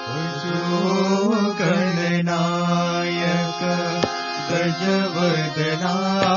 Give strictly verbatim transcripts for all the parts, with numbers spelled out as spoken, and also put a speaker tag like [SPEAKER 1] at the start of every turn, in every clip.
[SPEAKER 1] गणनायक गजवदना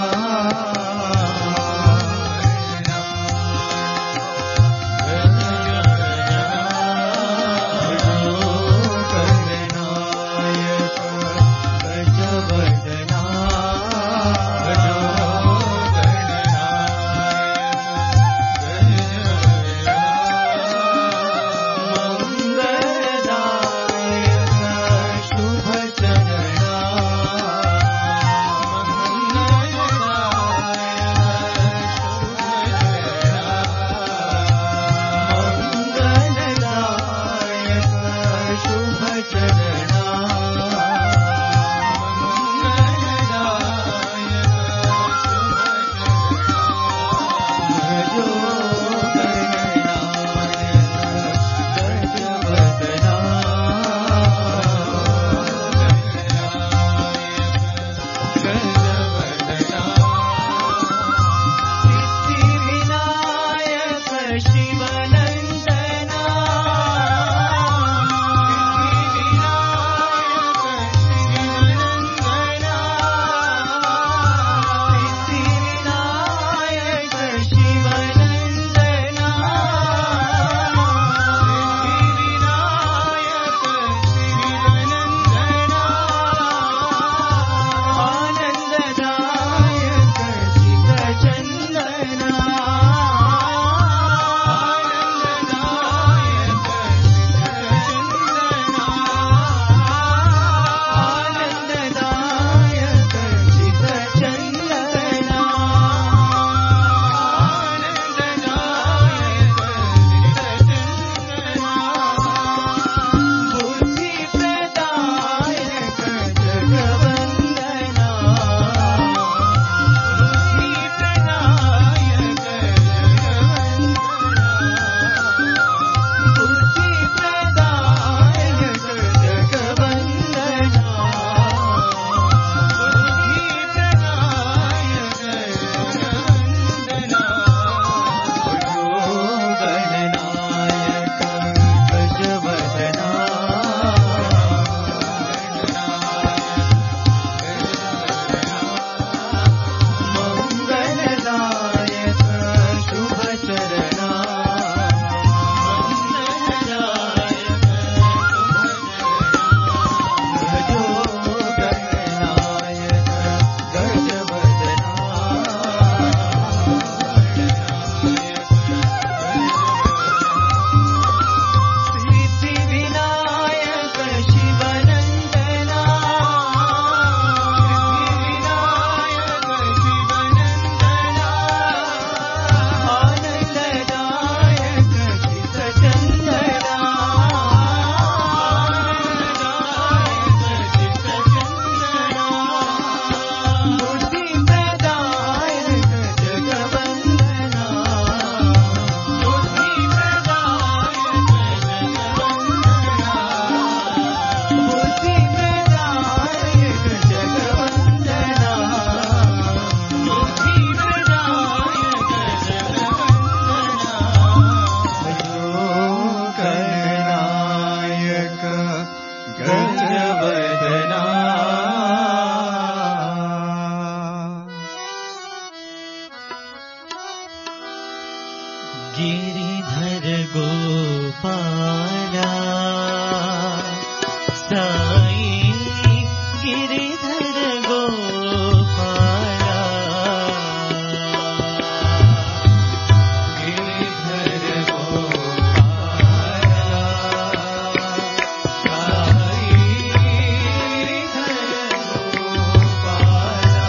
[SPEAKER 2] गिरिधर गोपाला साई गिरिधर गोपाला गिरिधर गोपाला साई गिरिधर गोपाला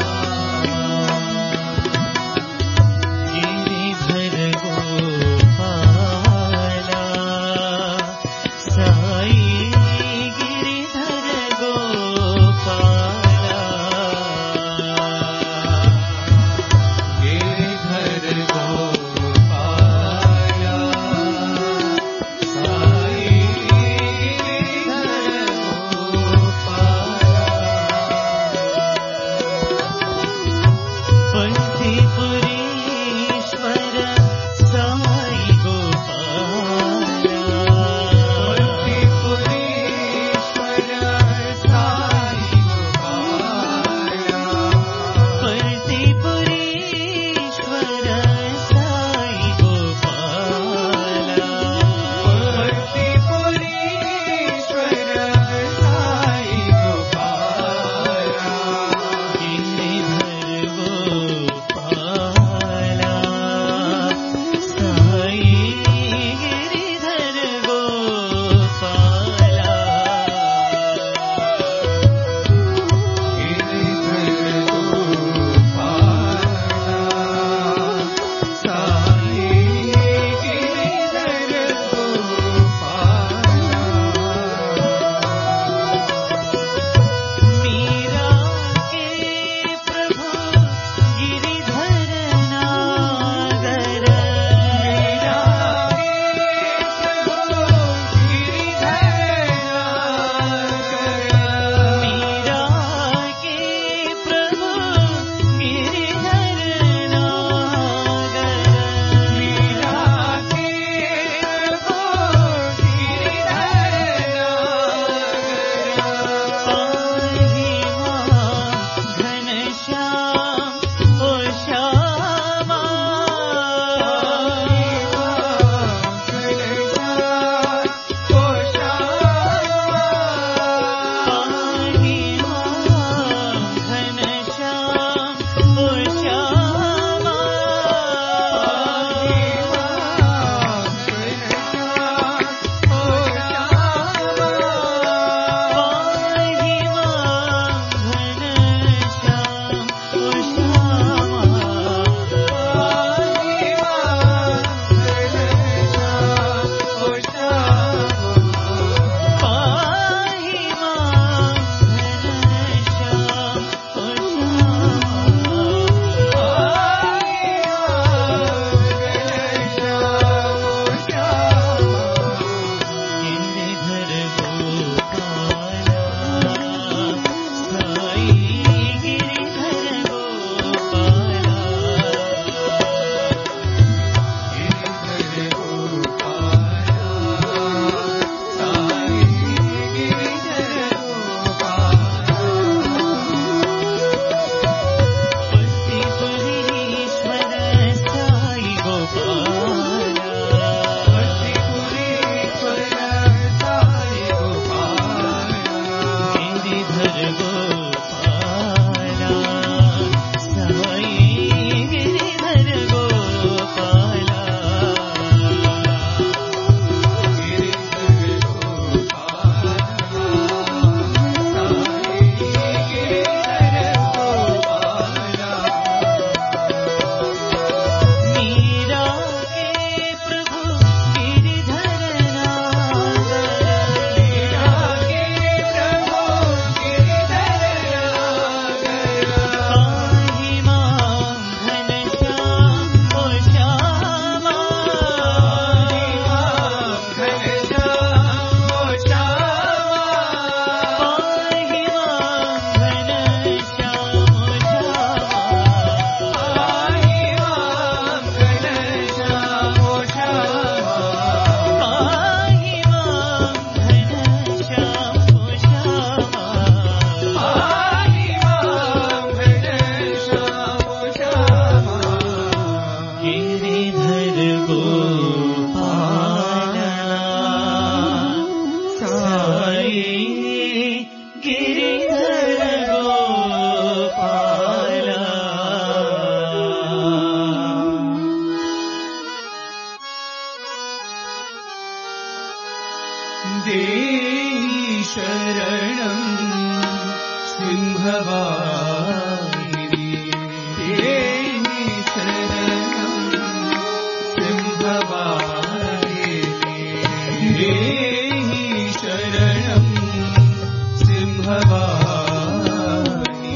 [SPEAKER 2] गिरिधर गोपाला साई गिरि देहि शरणं सिंहवाहिनी देहि शरणं सिंहवाहिनी देहि शरणं सिंहवाहिनी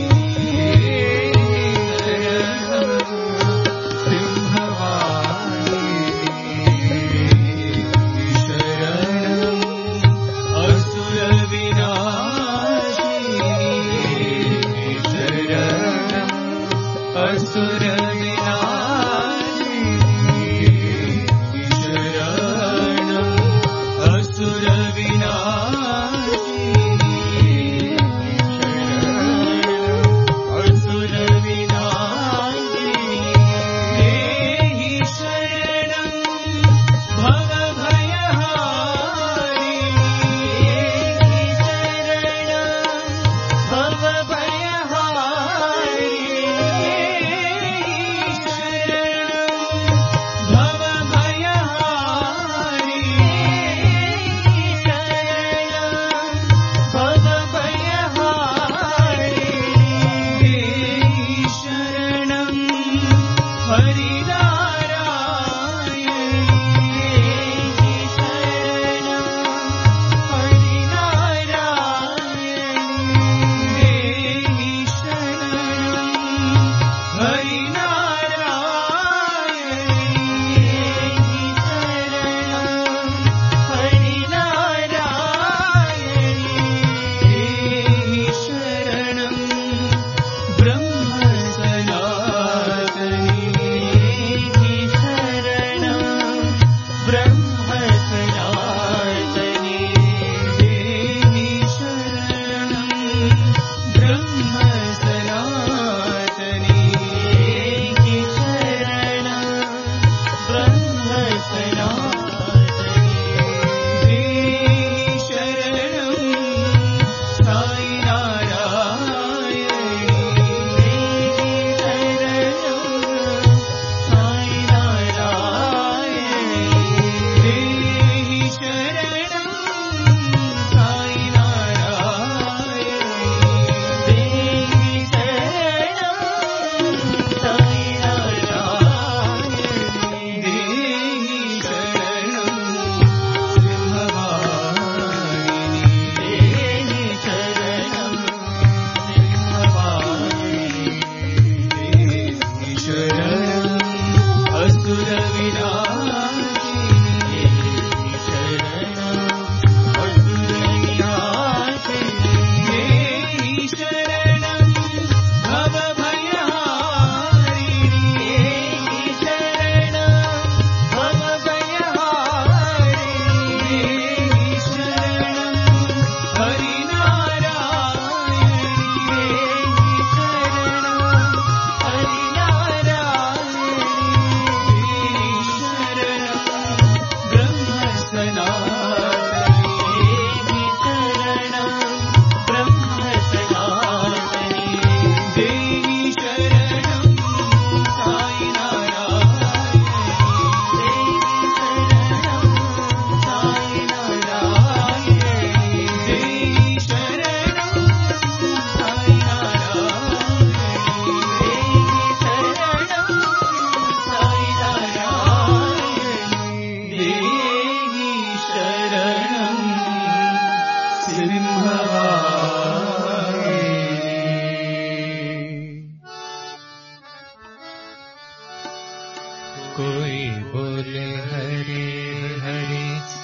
[SPEAKER 1] कोई बोले हरे हरे,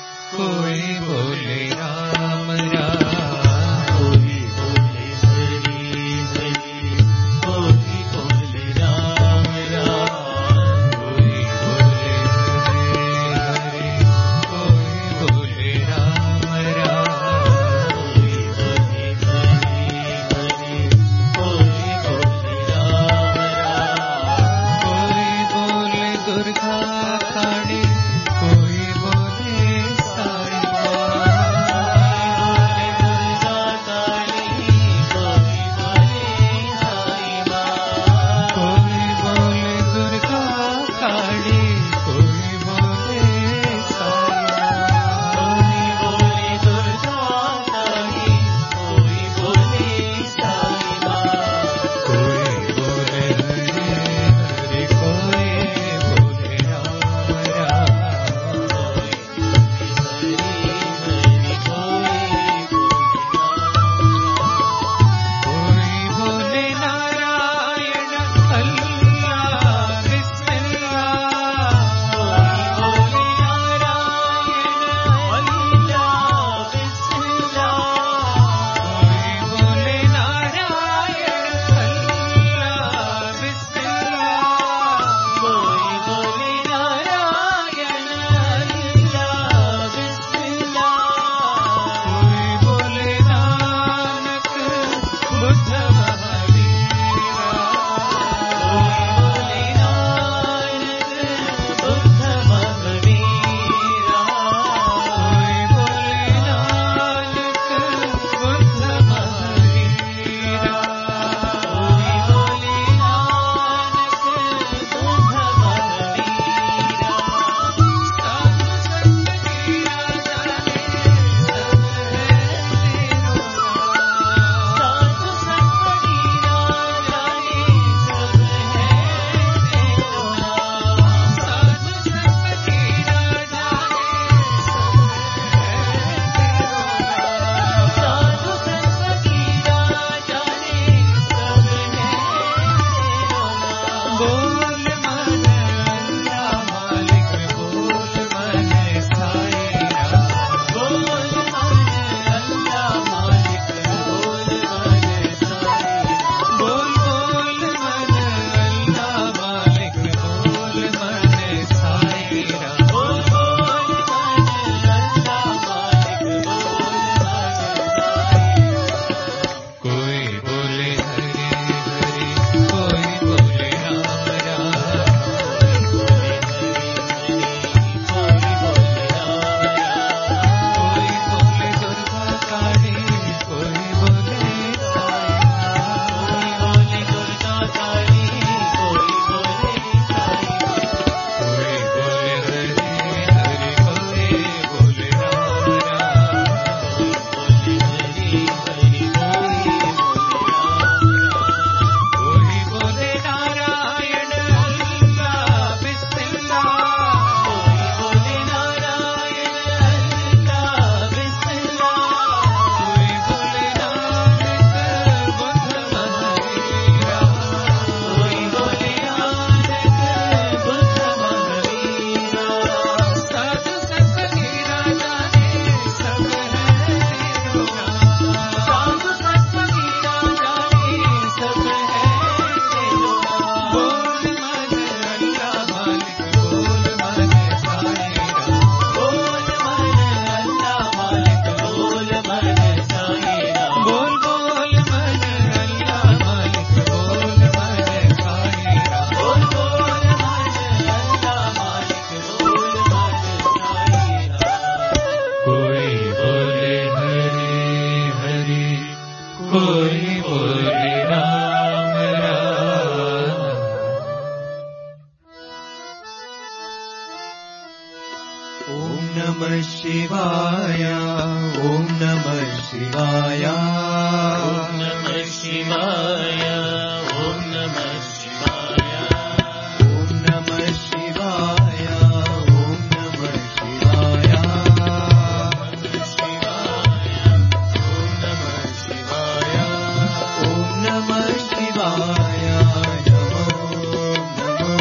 [SPEAKER 1] कोई बोले राम राम,
[SPEAKER 2] कोई बोले हरि हरि, कोई बोले राम राम,
[SPEAKER 1] कोई बोले हरे हरे, कोई बोले राम राम,
[SPEAKER 2] कोई बोले हरि हरि, कोई बोले राम राम,
[SPEAKER 1] कोई बोले दुर्गा काली, कोई बोले साई माँ, कोई बोले हरे हरे, कोई बोले राम राम।
[SPEAKER 2] ओम नमः शिवाय, ओम नमः शिवाय, ओम नमः शिवाय, ओम नमः शिवाय, ओम नमः शिवाय, ओम नमः शिवाय, ओम नमः शिवाय, ओम नमः शिवाय, नमो नमो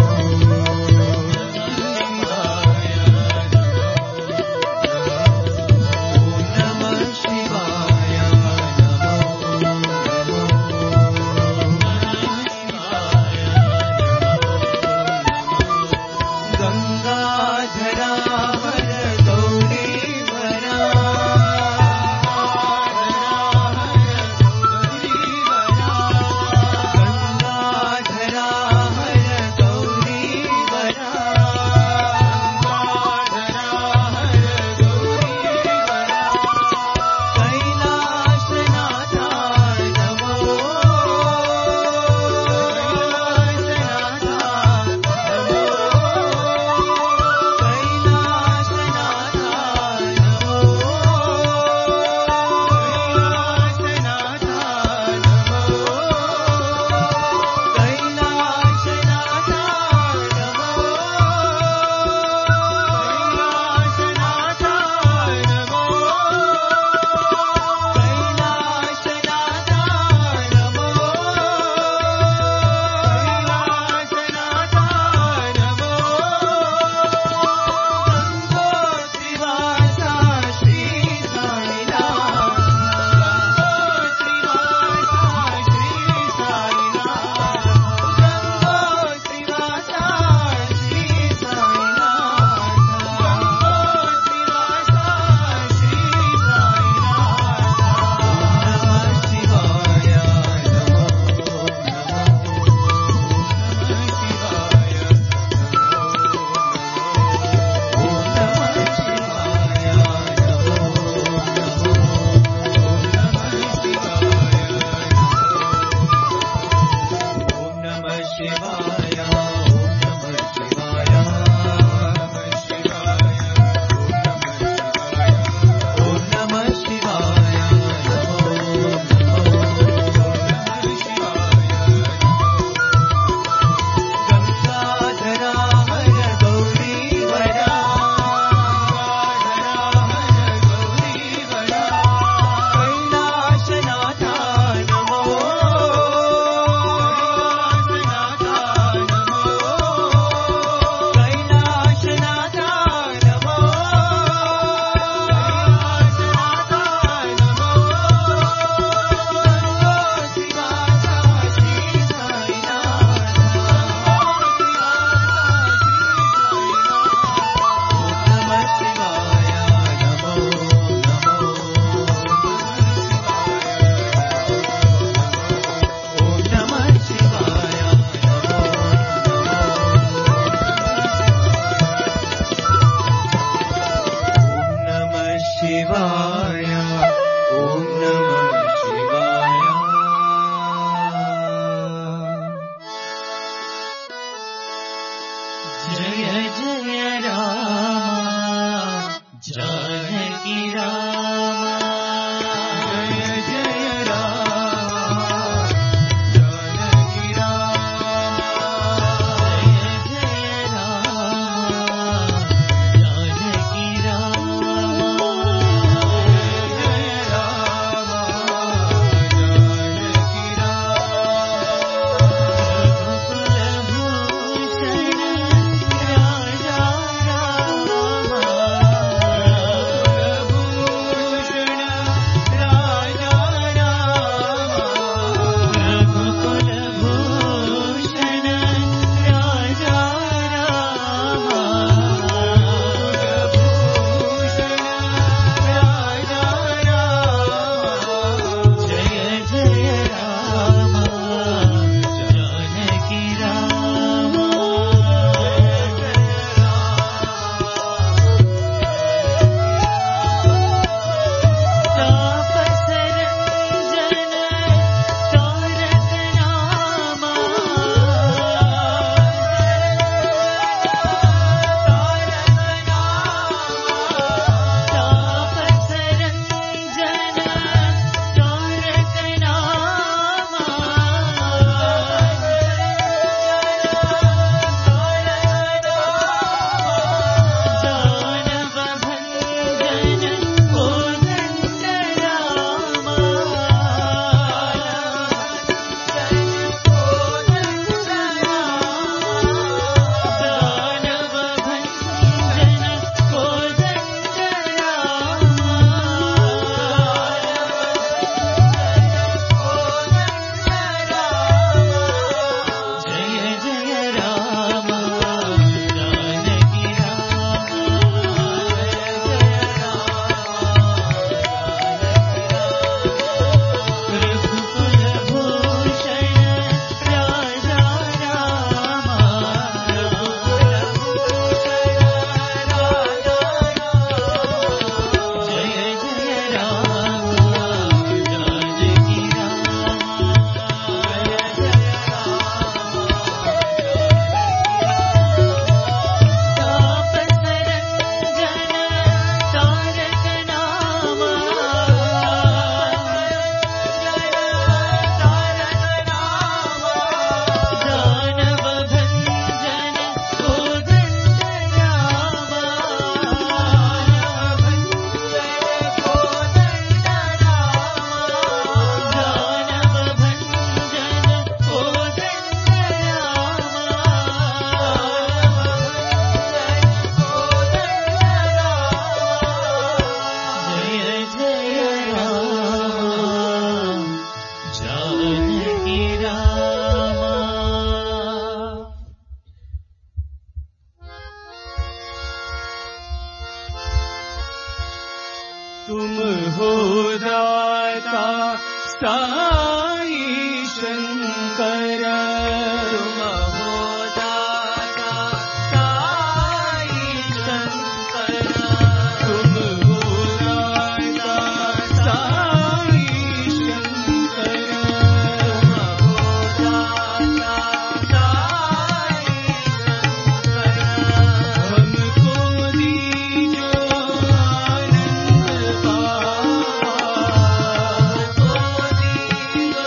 [SPEAKER 2] तुम हो दाता साई शंकर, तुम हो दाता साई शंकर, तुम हो दाता साई शंकर, तुम हो दाता साई शंकर, हमको दीजो आनंद बाबा, हमको दीजो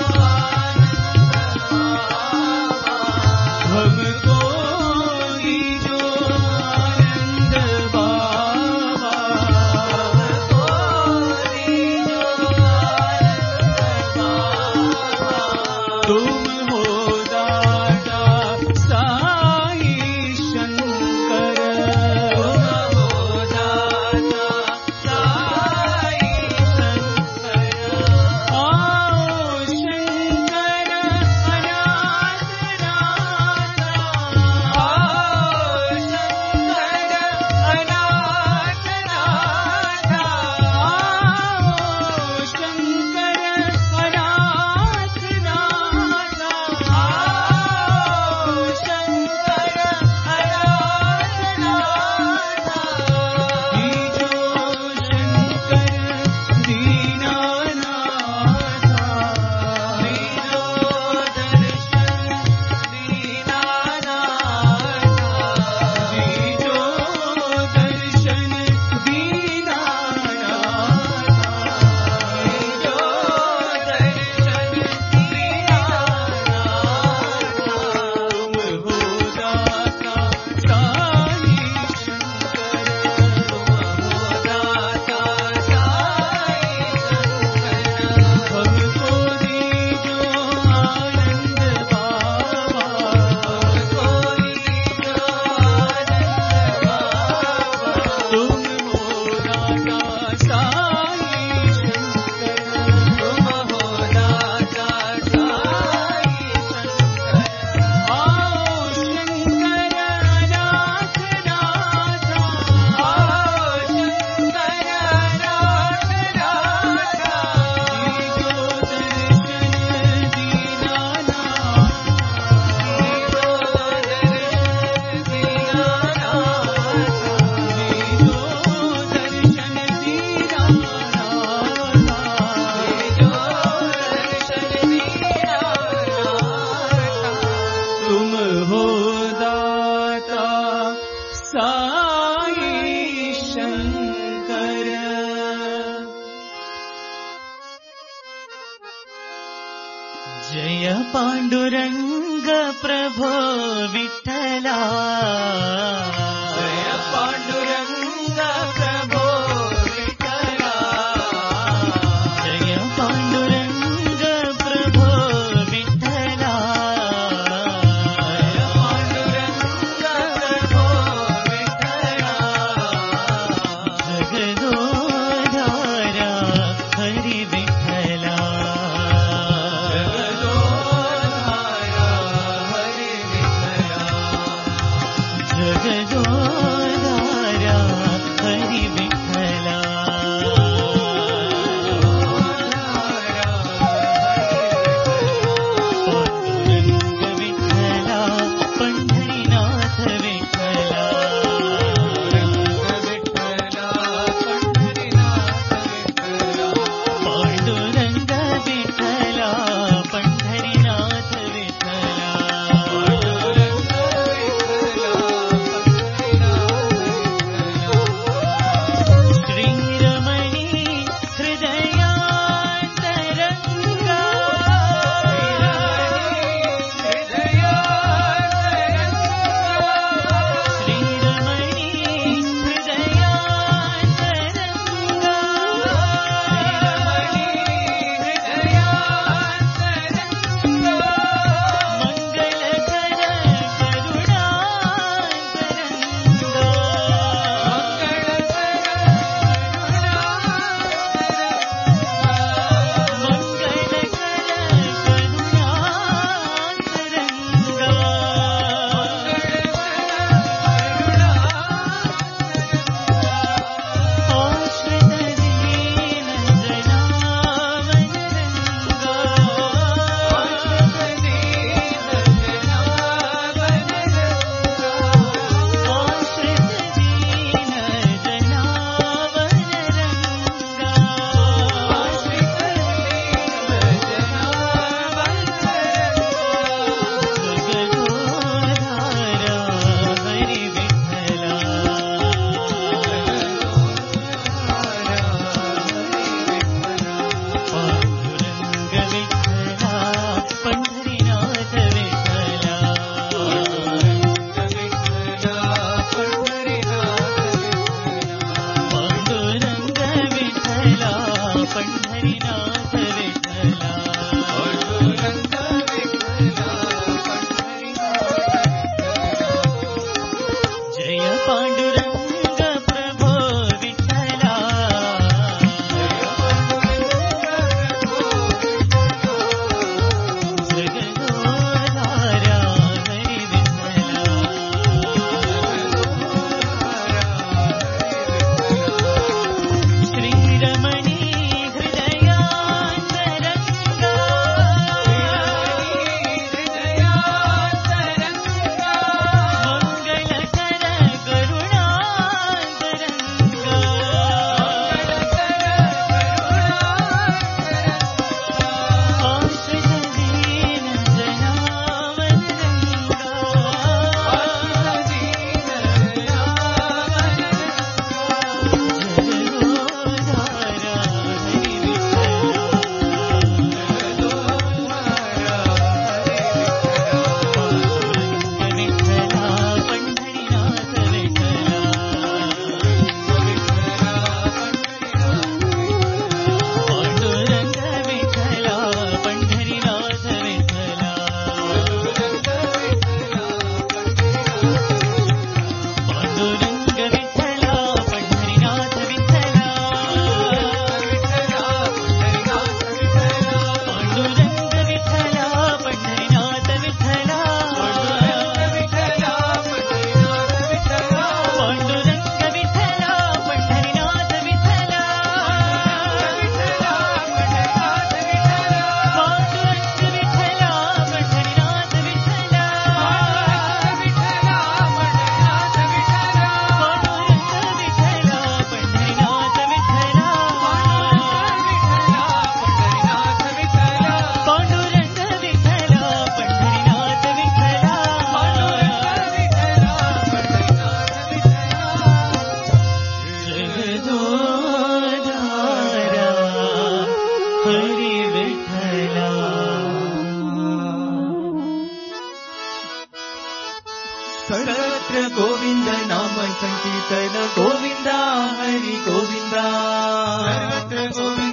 [SPEAKER 2] आनंद बाबा, हमको दीजो आनंद बाबा, हमको दीजो आनंद बाबा, तुम हो दाता साई शंकर, तुम हो दाता साई शंकर, आओ शंकर अनाथ नाथा, आओ शंकर अनाथ नाथा, आओ शंकर अनाथ नाथा, आओ शंकर अनाथ नाथा, दीजो शंकर दीनानाथा, दीजो दर्शन दीनानाथा, दीजो दर्शन तुम हो दाता साई शंकर।
[SPEAKER 1] जय पांडुरंग प्रभो विठ्ठला,
[SPEAKER 2] जय पांडुरंग प्रभो विठ्ठला,
[SPEAKER 1] जय पांडुरंग प्रभो विठ्ठला,
[SPEAKER 2] जय पांडुरंग प्रभो विठ्ठला,
[SPEAKER 1] जगदोधारा हरि विठ्ठला,
[SPEAKER 2] जगदोधारा हरि विठ्ठला,
[SPEAKER 1] जगदो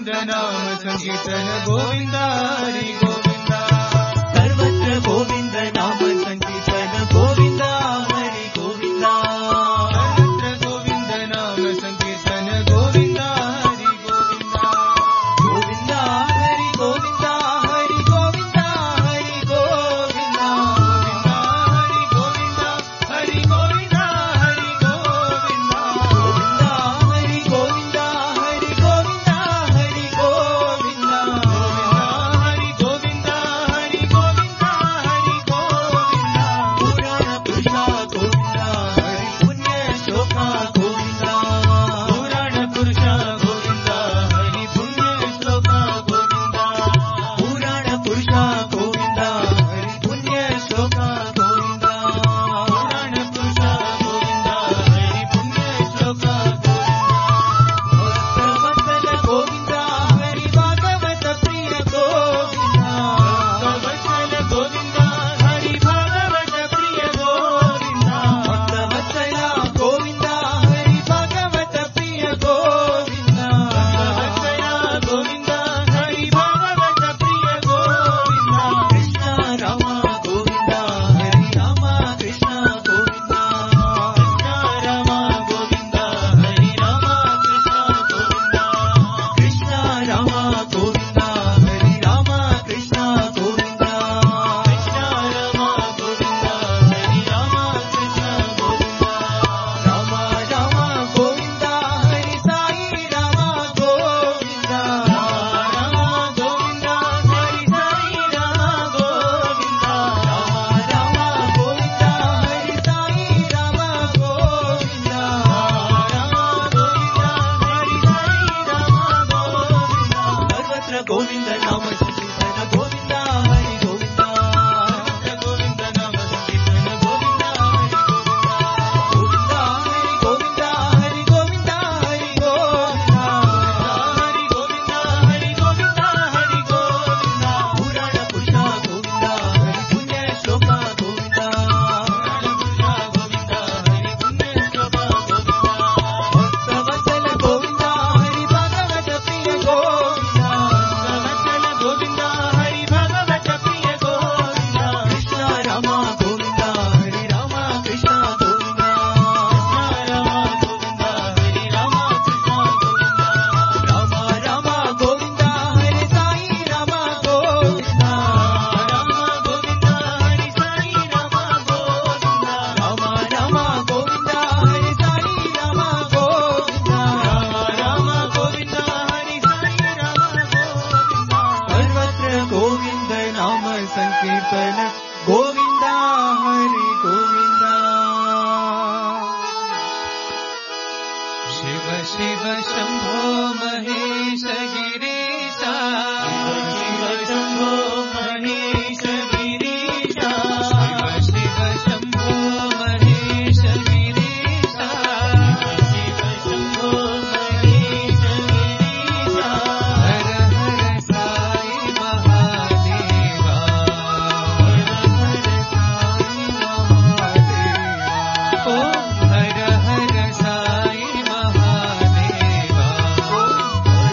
[SPEAKER 2] गोविंद नाम संकीर्तन गोविंद हरि गोविंद
[SPEAKER 1] सर्वत्र गोविंद नाम संकीर्तन गोविंद हरि गोविंद
[SPEAKER 2] सर्वत्र गोविंद नाम संकीर्तन गोविंद हरि गोविंद
[SPEAKER 1] गोविंद हरि गोविंद हरि गोविंद हरि गोविंद
[SPEAKER 2] हरि गोविंद हरि गोविंद हरि गोविंद
[SPEAKER 1] हरि गोविंद हरि गोविंद हरि गोविंद
[SPEAKER 2] हरि गोविंद हरि गोविंद हरि गोविंद
[SPEAKER 1] पुराण पुरुष गोविंद हरि पुण्य श्लोक गोविंद
[SPEAKER 2] पुराण पुरुष गोविंद हरि पुण्य श्लोक गोविंद
[SPEAKER 1] पुराण पुरुष गोविंद हरि पुण्य श्लोक गोविंद
[SPEAKER 2] पुराण पुरुष गोविंद हरि पुण्य श्लोक
[SPEAKER 1] भक्तवत्सल गोविंद हरि भागवत प्रिय गोविंद
[SPEAKER 2] भक्तवत्सल गोविंद हरि भागवत प्रिय गोविंद
[SPEAKER 1] भक्तवत्सल गोविंद हरि भागवत प्रिय गोविंद
[SPEAKER 2] भक्तवत्सल गोविंद हरि भागवत प्रिय गोविंद
[SPEAKER 1] कृष्ण राम गोविंद हरि राम कृष्ण गोविंद
[SPEAKER 2] कृष्ण राम गोविंद हरि राम कृष्ण गोविंद
[SPEAKER 1] कृष्ण राम गोविंद हरि राम कृष्ण गोविंद
[SPEAKER 2] कृष्ण राम गोविंद हरि राम कृष्ण गोविंद
[SPEAKER 1] राम राम गोविंद हरि साई राम गोविंद
[SPEAKER 2] राम गोविंद हरि साई राम गोविंद
[SPEAKER 1] राम राम गोविंद हरि साई राम गोविंद
[SPEAKER 2] राम गोविंद हरि साई राम गोविंद
[SPEAKER 1] सर्वत्र गोविंद नाम संकीर्तन गोविंद हरि गोविंद
[SPEAKER 2] गोविंद नाम संकीर्तन गोविंद हरि गोविंद
[SPEAKER 1] गोविंद हरि गोविंद हरि गोविंद हरि गोविंद
[SPEAKER 2] हरि गोविंद हरि गोविंद हरि गोविंद
[SPEAKER 1] पुराण पुरुष गोविंद हरि पुण्य श्लोक गोविंद
[SPEAKER 2] गोविंद हरि पुण्य श्लोक गोविंद
[SPEAKER 1] भक्तवत्सल गोविंद हरि भागवत प्रिय गोविंद
[SPEAKER 2] भक्तवत्सल गोविंद हरि भागवत प्रिय गोविंद
[SPEAKER 1] कृष्ण राम गोविंद हरि राम कृष्ण गोविंद
[SPEAKER 2] राम गोविंद हरि राम कृष्ण गोविंद
[SPEAKER 1] राम राम गोविंद हरि साई राम गोविंद
[SPEAKER 2] राम गोविंद हरि साई राम गोविंद
[SPEAKER 1] राम राम गोविंद हरि साई राम गोविंद
[SPEAKER 2] राम गोविंद हरि साई राम गोविंद
[SPEAKER 1] सर्वत्र गोविंद नाम संकीर्तन गोविंद हरि गोविंद
[SPEAKER 2] शिव शिव शंभो महेश गिरीशा शिव शंभो महेश गिरीशा शिव शिव शंभो महेश गिरीशा शिव शंभो महेश गिरीशा हर हर साई महादेवा हर हर साई महादेवा ओम हर हर साई महादेवा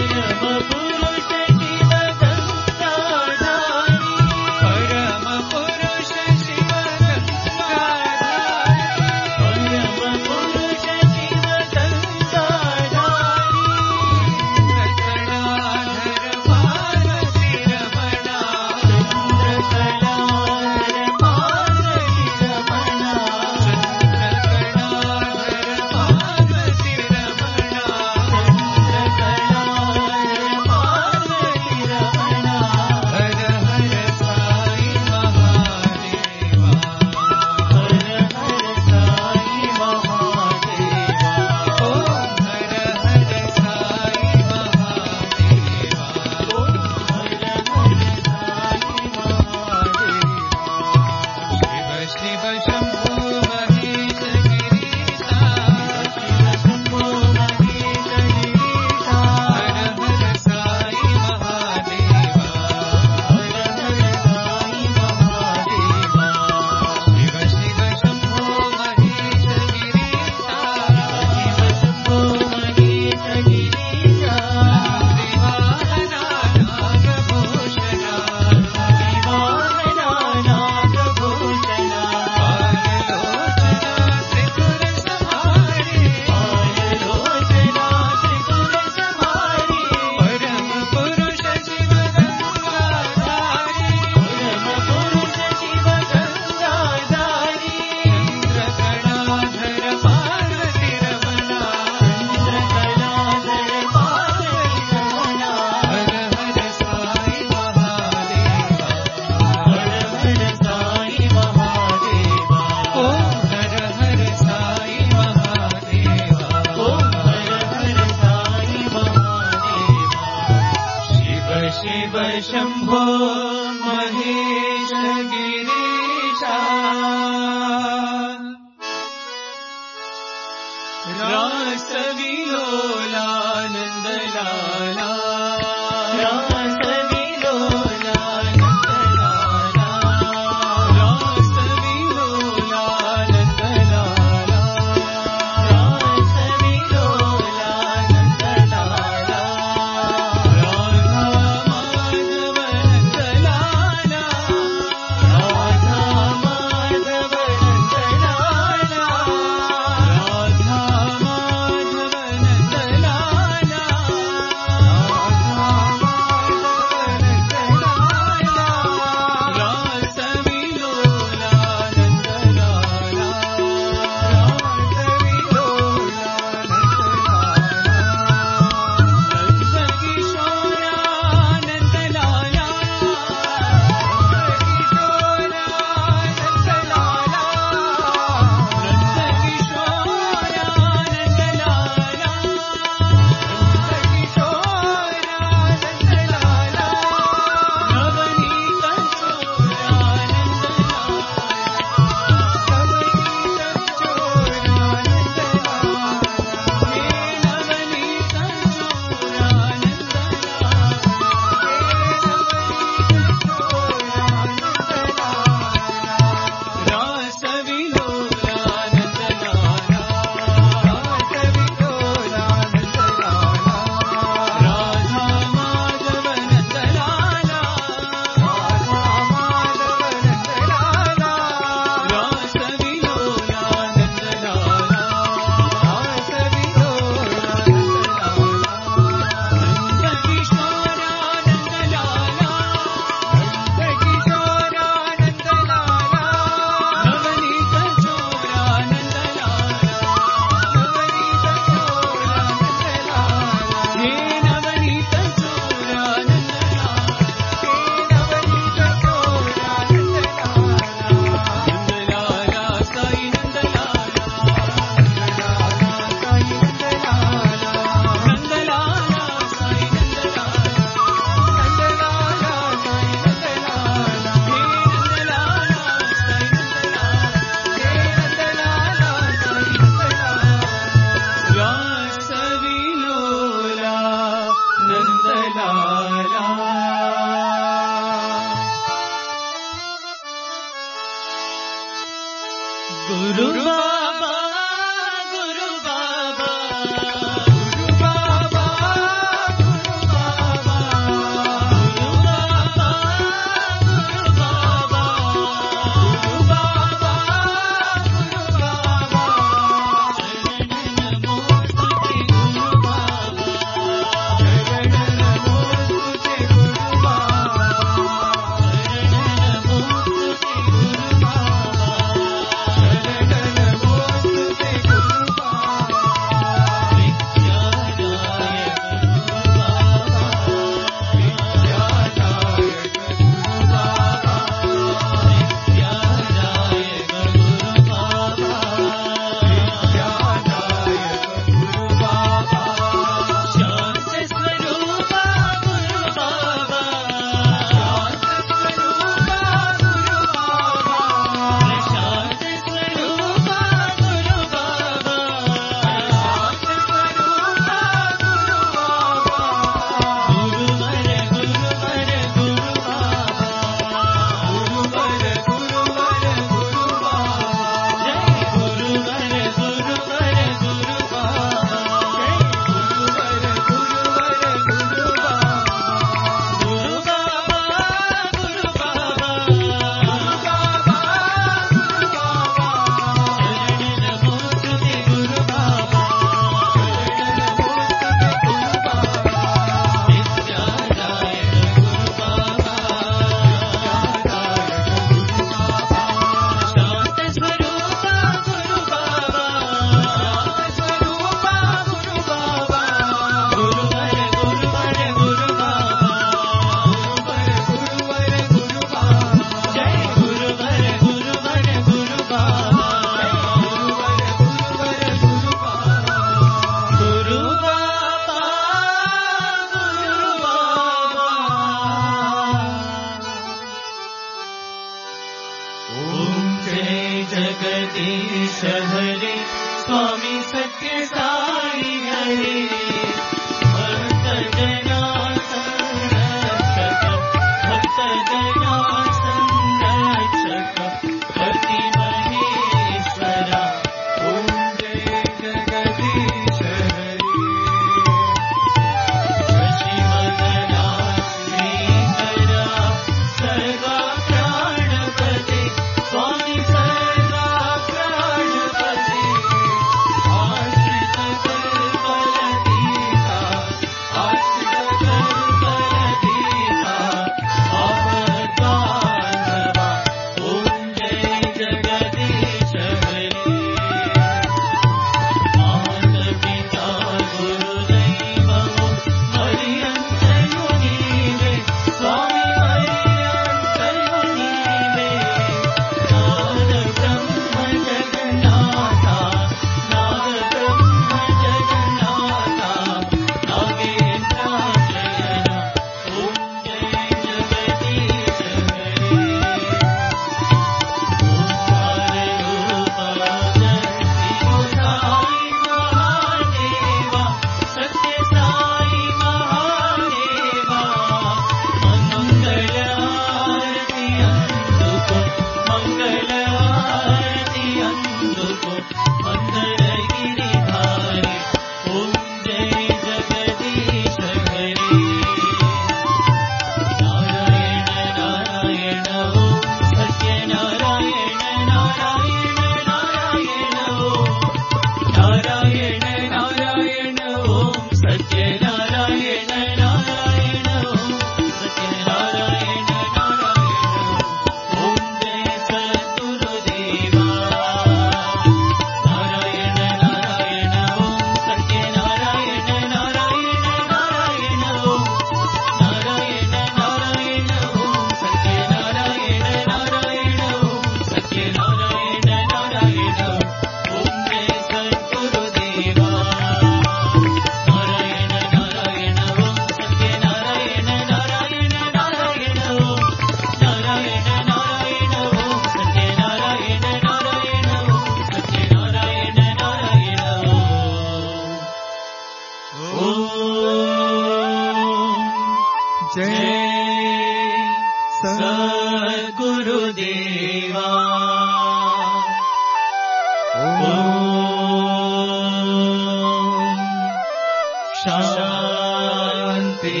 [SPEAKER 1] शांति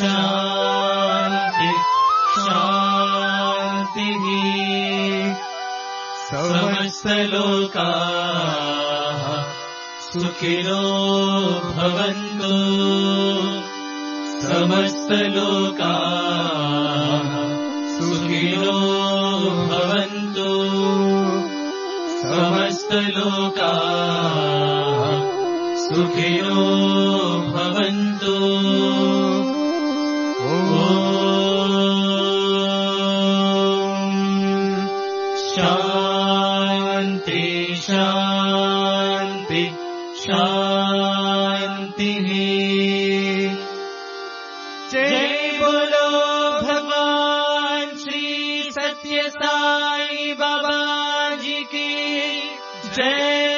[SPEAKER 1] शांति शांतिः समस्तलोकाः सुखिनो भवन्तु समस्तलोकाः सुखिनो भवन्तु समस्तलोकाः सुखिनो भवन्तु ॐ शान्ति शान्ति शान्तिः जय बोलो भगवान श्री सत्य साई बाबा जी की जय।